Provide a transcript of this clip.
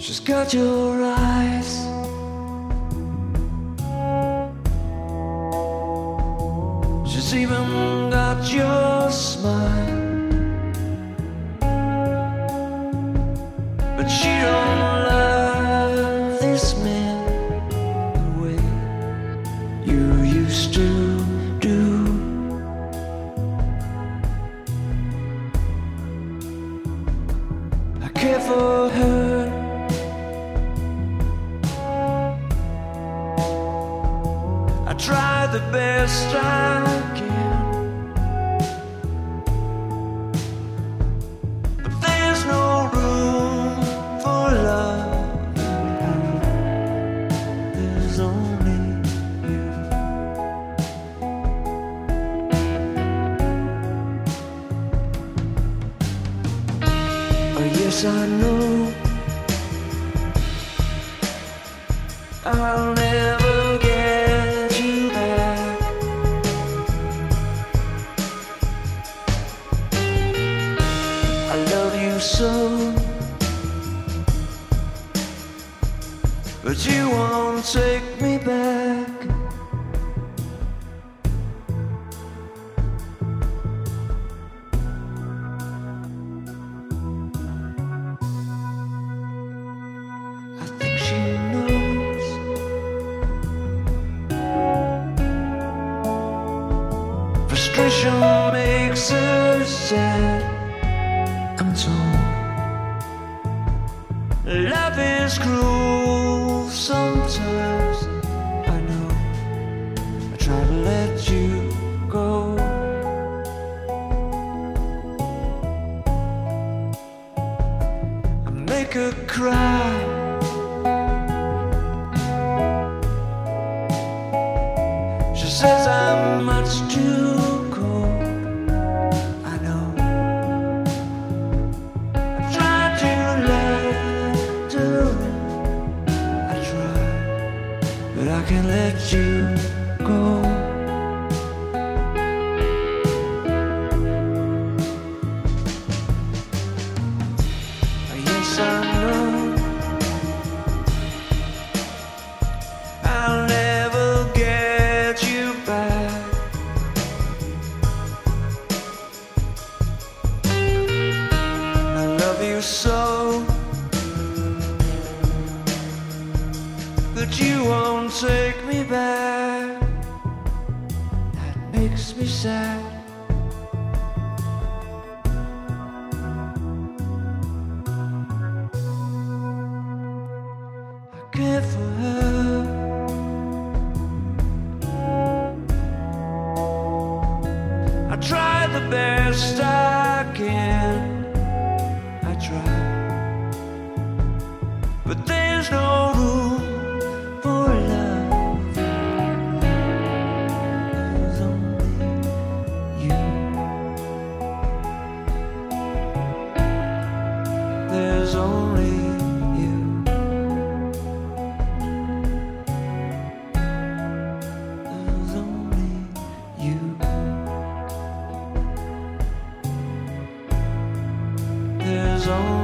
She's got your eyes, she's even got your smile, but she don't love this man the way you used to do. I care for her, I try the best I can, but there's no room for love in her. There's only you. Oh yes, I know I'll never get you back. I love you so, but you won't take me back. I think she knows frustration makes her sad. I'm told love is cruel sometimes. I know I try to let you go. I make her cry, she says I'm much too cold. I know I try to let her in, I try, but I can't let you go. Yes, I know I'll never get you back. I love you so, but you won't take me back. That makes me sad. I care for her, I try the best I can, I try, but there's no room for love. There's only you. There's only you. There's only you. There's only